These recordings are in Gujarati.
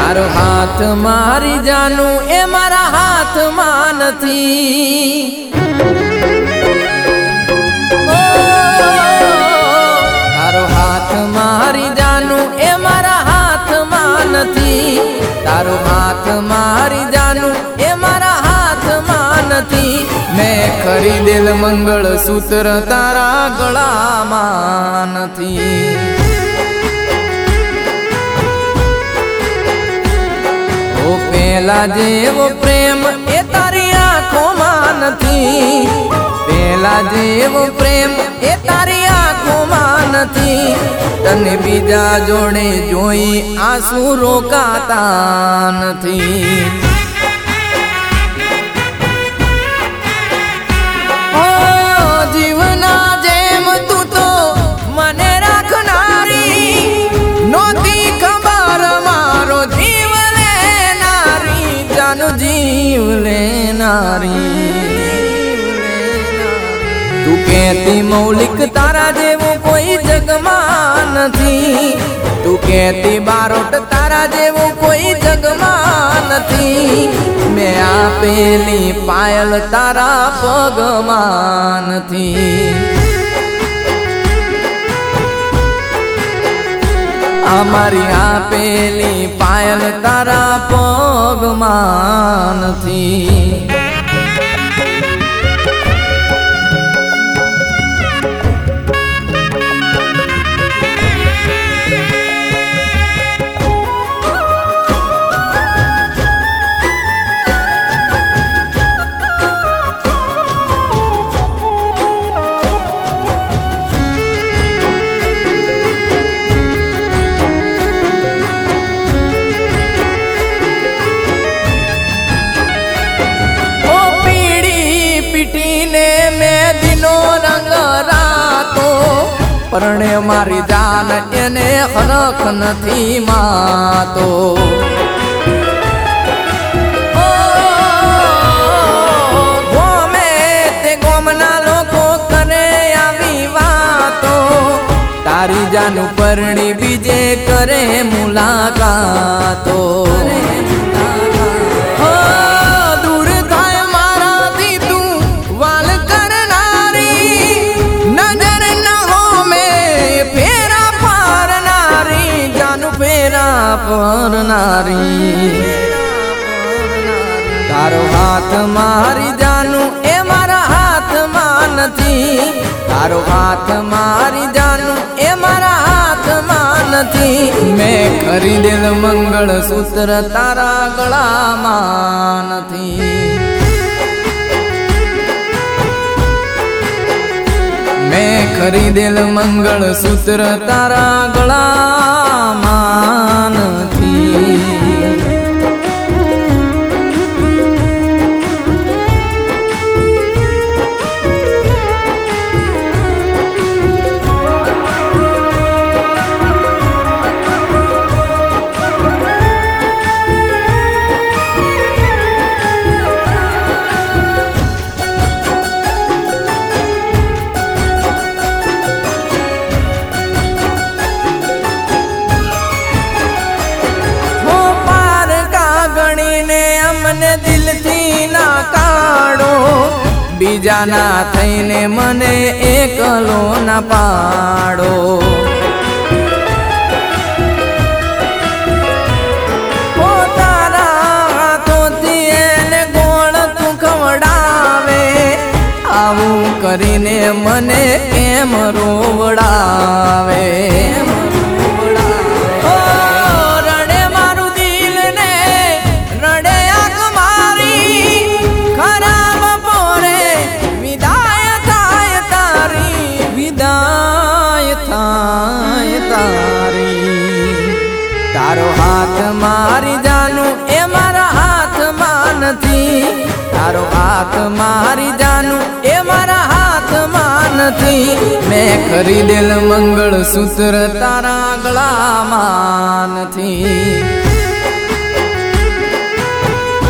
તારો હાથ મારી જાનું એ મારા હાથમાં નથી. તારો હાથ મારી જાનું એ મારા હાથમાં નથી. તારો હાથ મારી જાનું એ મારા હાથમાં નથી. મેં ખરીદેલ મંગળસૂત્ર તારા ગળામાં નથી. ઓ પેલા જેવો પ્રેમ એ તારી આંખોમાં નથી. પેલા જેવો પ્રેમ એ તારી આંખોમાં નથી. તને બીજા જોડે જોઈ આંસુ રોકાતા નથી. જીવના જેમ તું તો મને રાખનારી નોતી ખબર મારો જીવ લેનારી. જાનું જીવ લેનારી. તું કહેતી મૌલિક તારા જેવું કોઈ જગમાં નથી. તું કહેતી બારોટ તારા જેવું કોઈ જગમાં નથી. મેં આપેલી પાયલ તારા પગમાં નથી. અમારી આપેલી પાયલ તારા પગમાં નથી. પરણે મારી જાન એને હરખ નથી માતો. ગોમે તે ગોમના લોકો કરે આવી વાતો. તારી જાનું પરણી બીજે કરે મુલાકાતો. દૂર થાય મારાથી તું વાલ કરનારી. નજર પરનારી. તારો હાથ મારી જાનું એ મારા હાથમાં નથી. તારો હાથ મારી જાનું એ મારા હાથમાં નથી. મેં ખરીદેલ મંગળસૂત્ર તારા ગળામાં નથી. મેં ખરીદેલ મંગળસૂત્ર તારા ગળામાં નથી. મને દિલથી ના કાઢો. બીજાના થઈને મને એકલો ના પાડો. તારા હાથોથી એને ગોળ તું ખવડાવે. આવું કરીને મને કેમ રોવડાવે. તારો હાથ મારી જાનું એ મારા હાથમાં નથી. તારો હાથ મારી જાનું એ મારા હાથમાં નથી. મેં ખરીદેલ મંગળસૂત્ર તારા ગળામાં નથી.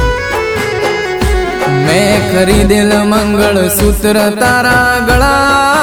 મેં ખરીદેલ મંગળસૂત્ર તારા ગળા